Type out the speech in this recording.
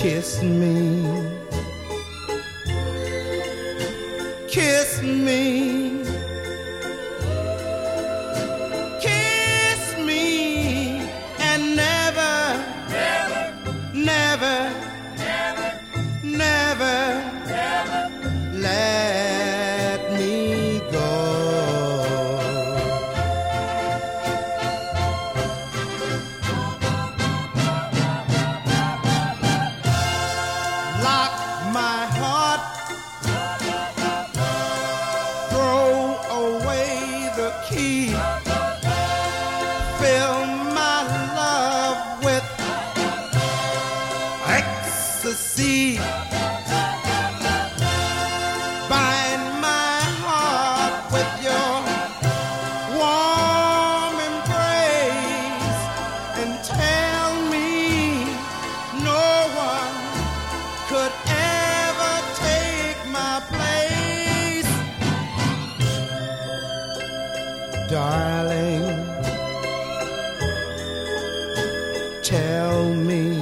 Kiss me, kiss me, kiss me, and never, never, never let me go. Lock my heart, throw away the key, fill my love with ecstasy, bind my heart with your warm embrace, and tell me no one could ever take my place. Darling, tell me